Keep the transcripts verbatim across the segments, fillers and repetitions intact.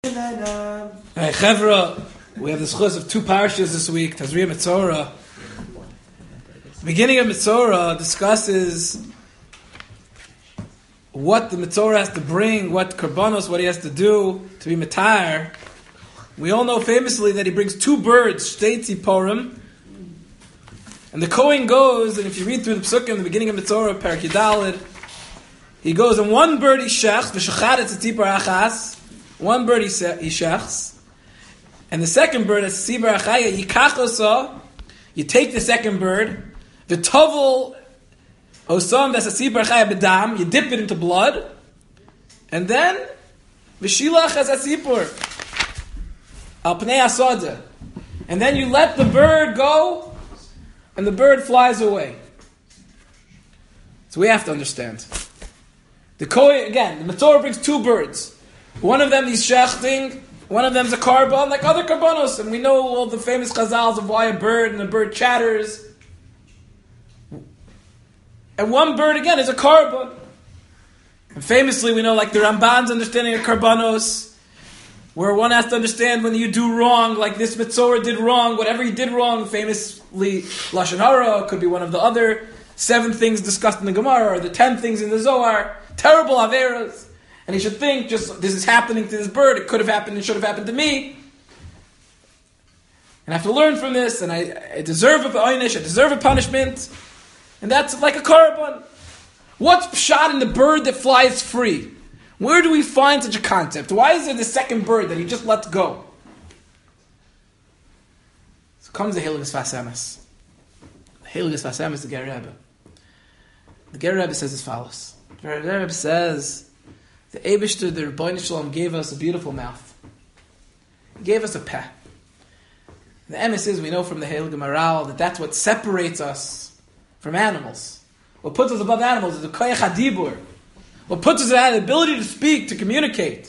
Hey, Chevra, we have the schus of two parashas this week, Tazria Metzora. The beginning of Metzora discusses what the Metzora has to bring, what karbanos, what he has to do to be Metar. We all know famously that he brings two birds, Shtei Tziporim, and the Kohen goes, and if you read through the Psukim in the beginning of Metzora, Perek Yudalid, he goes, and one bird he shechs, v'shacharetz tzipor achas, one bird he shechs, and the second bird is tzipor achaya, yikach osa, you take the second bird, the tovel osam, that's a tzipor achaya bedam, you dip it into blood, and then, v'shilach as a tzipor, al pnei asada, and then you let the bird go, and the bird flies away. So we have to understand. The Kohen, again, the Metzora brings two birds. One of them he's shechting, one of them's a carbon, like other carbonos. And we know all the famous chazals of why a bird and a bird chatters. And one bird, again, is a carbon. And famously, we know, like the Ramban's understanding of carbonos, where one has to understand when you do wrong, like this Metzora did wrong, whatever he did wrong, famously, Lashon Hara, could be one of the other seven things discussed in the Gemara, or the ten things in the Zohar, terrible averas. And he should think, just, this is happening to this bird, it could have happened, it should have happened to me. And I have to learn from this, and I, I deserve a einish, I deserve a punishment. And that's like a carbon. What's pshat in the bird that flies free? Where do we find such a concept? Why is there the second bird that he just lets go? So comes the Hilgis Vasemis. The Hilgis Vasemis, the Ger Rebbe. The Ger Rebbe says as follows. The Ger Rebbe says, the Eibishter, the Rebbeinu Shalom, gave us a beautiful mouth. He gave us a peh. The emes is, we know from the Heilige Maral, that that's what separates us from animals. What puts us above animals is the koyach hadibur. What puts us at the ability to speak, to communicate.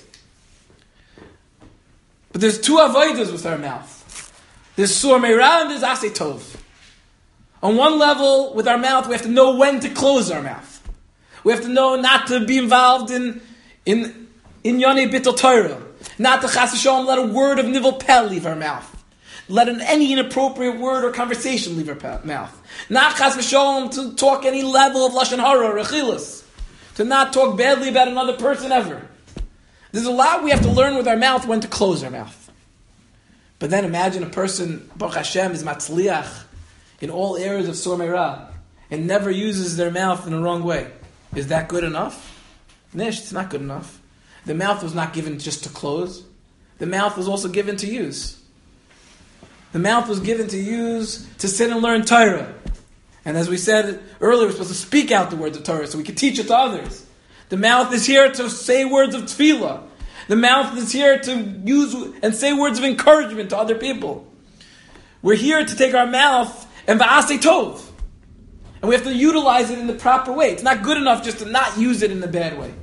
But there's two avodas with our mouth. There's sur meira and there's asay tov. On one level, with our mouth, we have to know when to close our mouth. We have to know not to be involved in in in yonei bittul Torah, not to chas v'shalom let a word of nivel peh leave our mouth, let an, any inappropriate word or conversation leave our pe- mouth, not chas v'shalom to talk any level of lashon hara or rechilas, to not talk badly about another person ever. There's a lot we have to learn with our mouth when to close our mouth. But then imagine a person, Baruch Hashem, is matzliach in all areas of sur meira and never uses their mouth in the wrong way. Is that good enough? Nish, it's not good enough. The mouth was not given just to close. The mouth was also given to use. The mouth was given to use to sit and learn Torah. And as we said earlier, we're supposed to speak out the words of Torah so we can teach it to others. The mouth is here to say words of tefillah. The mouth is here to use and say words of encouragement to other people. We're here to take our mouth and va'asei tov. And we have to utilize it in the proper way. It's not good enough just to not use it in the bad way.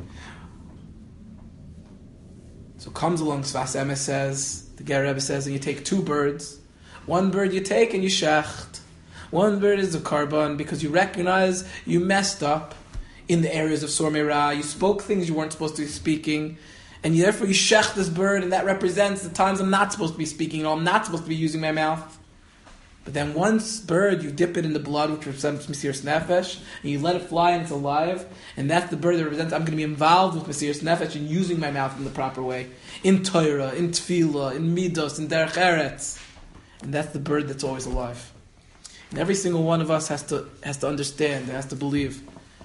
So comes along Sfas Emes says, the Ger Rebbe says, and you take two birds. One bird you take and you shecht. One bird is a carbon because you recognize you messed up in the areas of sur meira. You spoke things you weren't supposed to be speaking. And you, therefore you shecht this bird, and that represents the times I'm not supposed to be speaking, or I'm not supposed to be using my mouth. But then once bird, you dip it in the blood, which represents Mesiras Nefesh, and you let it fly and it's alive, and that's the bird that represents I'm going to be involved with Mesiras Nefesh and using my mouth in the proper way. In Torah, in Tefillah, in Midos, in Derech Eretz. And that's the bird that's always alive. And every single one of us has to has to understand, has to believe.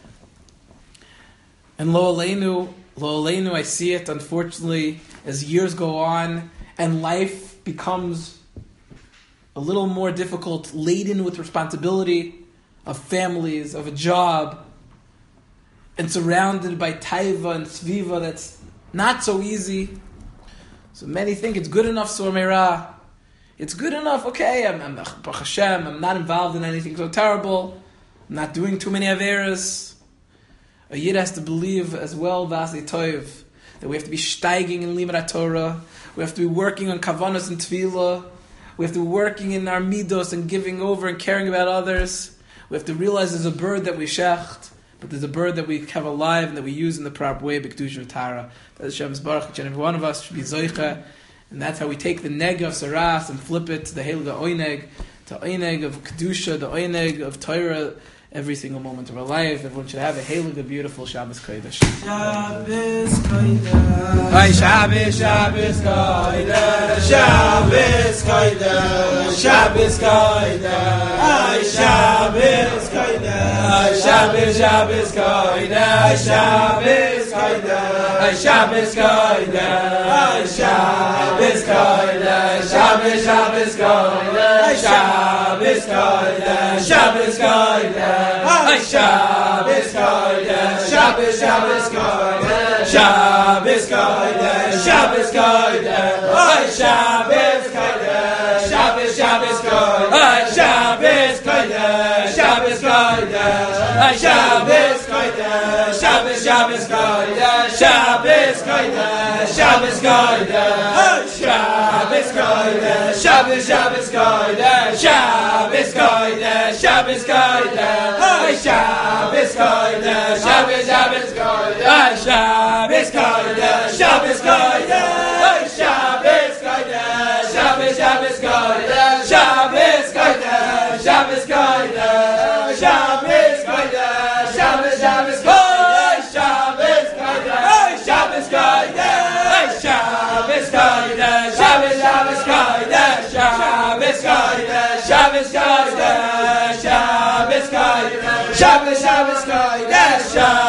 And Lo Aleinu, Lo Aleinu, I see it, unfortunately, as years go on, and life becomes a little more difficult, laden with responsibility of families, of a job, and surrounded by taiva and sviva that's not so easy. So many think it's good enough, sur meira. It's good enough, okay, I'm, I'm, Baruch Hashem, I'm not involved in anything so terrible, I'm not doing too many averas. A yid has to believe as well, v'asei tov, that we have to be steiging in limud Torah, we have to be working on kavanos and tefillah, we have to be working in our midos and giving over and caring about others. We have to realize there's a bird that we shecht, but there's a bird that we have alive and that we use in the proper way, B'Kedusha V'Tara. That Hashem's Baruch, each and every one of us should be Zoicha, and that's how we take the neg of Saras and flip it to the Heilige Oineg, to Oineg of Kedusha, the Oineg of Torah, every single moment of our life. Everyone should have a Heilige, beautiful Shabbos Kodesh. Shabbos Kodesh. Ay, Shabbos, Shabbos Kodesh. Shabbos Kodesh. Shabbos Kodesh. Ay, Shabbos Kodesh. Ay, Shabbos, Shabbos Kodesh. Shabbos Kodesh. Ay, Shabbos Kodesh. Ay, Shabbos Kodesh. Shabbos, Shabbos Kodesh. Shabbos Kodesh. Shabbos Kodesh. Ay, Shabbos Kodesh, Shabbos, Shabbos Kodesh, Shabbos Kodesh, Shabbos Kodesh, Ay, Shabbos Kodesh, Shabbos, Shabbos Kodesh, Ay, Shabbos Kodesh, Shabbos Kodesh, Ay, Shabbos Kodesh, Shabbos, Shabbos Kodesh, Shabbos Kodesh, Shabbos Kodesh, Ay, Shabbos Kodesh, Shabbos, Shabbos Kodesh, Shabbos Kodesh, Shabbos Kodesh. Ay, Shabbos Kodesh, Shabbos, Shabbos Kodesh, Ay, Shabbos Kodesh, Shabbos Kodesh, Ay, Shabbos Kodesh, Shabbos, Shabbos Kodesh, Shabbos Kodesh, Shabbos Kodesh, Shabbos Kodesh, Shabbos, Shabbos Kodesh, Shabbos Kodesh, Ay, Shabbos Kodesh, Ay, Shabbos Kodesh, Shabbos, Shabbos Kodesh, Shabbos Kodesh, Shabbos Kodesh, Shabbos Kodesh. Shabbos, Shabbos, Kodesh,